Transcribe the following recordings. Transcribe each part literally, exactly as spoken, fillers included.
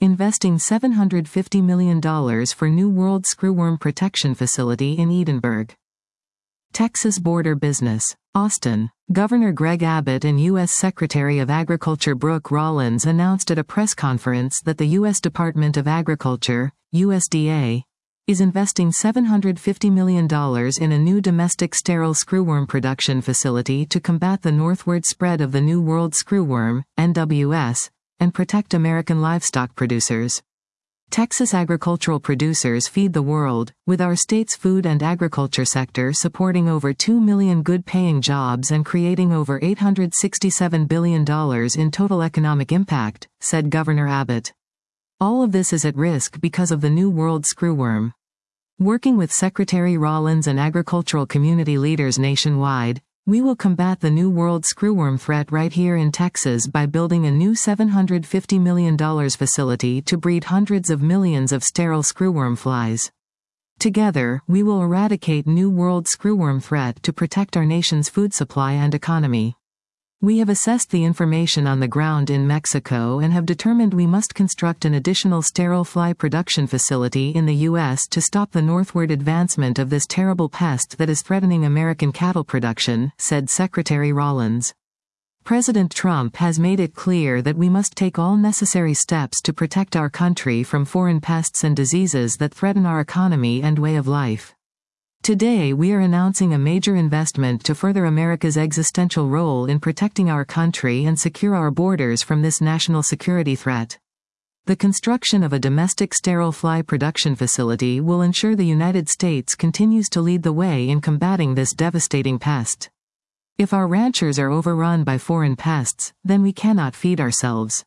investing seven hundred fifty million dollars for new World Screwworm Protection Facility in Edinburgh. Texas border business. Austin. Governor Greg Abbott and U S Secretary of Agriculture Brooke Rollins announced at a press conference that the U S Department of Agriculture, U S D A, is investing seven hundred fifty million dollars in a new domestic sterile screwworm production facility to combat the northward spread of the New World Screwworm, N W S, and protect American livestock producers. Texas agricultural producers feed the world, with our state's food and agriculture sector supporting over two million good-paying jobs and creating over eight hundred sixty-seven billion dollars in total economic impact, said Governor Abbott. All of this is at risk because of the New World Screwworm. Working with Secretary Rollins and agricultural community leaders nationwide, we will combat the New World Screwworm threat right here in Texas by building a new seven hundred fifty million dollars facility to breed hundreds of millions of sterile screwworm flies. Together, we will eradicate New World Screwworm threat to protect our nation's food supply and economy. We have assessed the information on the ground in Mexico and have determined we must construct an additional sterile fly production facility in the U S to stop the northward advancement of this terrible pest that is threatening American cattle production, said Secretary Rollins. President Trump has made it clear that we must take all necessary steps to protect our country from foreign pests and diseases that threaten our economy and way of life. Today we are announcing a major investment to further America's existential role in protecting our country and secure our borders from this national security threat. The construction of a domestic sterile fly production facility will ensure the United States continues to lead the way in combating this devastating pest. If our ranchers are overrun by foreign pests, then we cannot feed ourselves.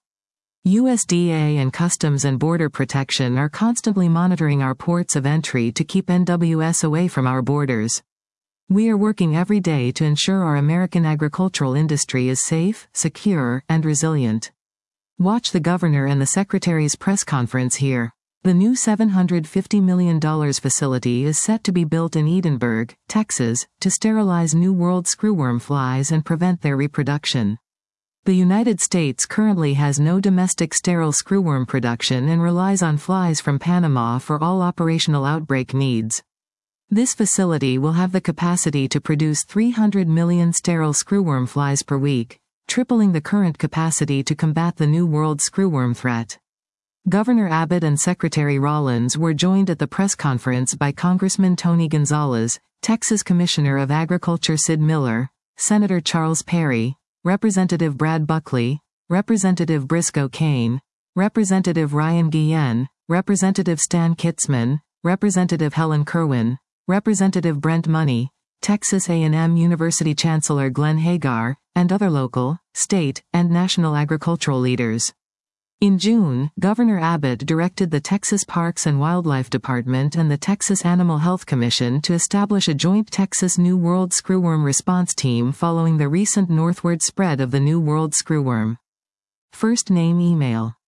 U S D A and Customs and Border Protection are constantly monitoring our ports of entry to keep N W S away from our borders. We are working every day to ensure our American agricultural industry is safe, secure, and resilient. Watch the Governor and the Secretary's press conference here. The new seven hundred fifty million dollars facility is set to be built in Edinburgh, Texas, to sterilize New World screwworm flies and prevent their reproduction. The United States currently has no domestic sterile screwworm production and relies on flies from Panama for all operational outbreak needs. This facility will have the capacity to produce three hundred million sterile screwworm flies per week, tripling the current capacity to combat the New World Screwworm threat. Governor Abbott and Secretary Rollins were joined at the press conference by Congressman Tony Gonzalez, Texas Commissioner of Agriculture Sid Miller, Senator Charles Perry, Representative Brad Buckley, Representative Briscoe Cain, Representative Ryan Guillen, Representative Stan Kitzman, Representative Helen Kerwin, Representative Brent Money, Texas A and M University Chancellor Glenn Hagar, and other local, state, and national agricultural leaders. In June, Governor Abbott directed the Texas Parks and Wildlife Department and the Texas Animal Health Commission to establish a joint Texas New World Screwworm response team following the recent northward spread of the New World Screwworm. First name email.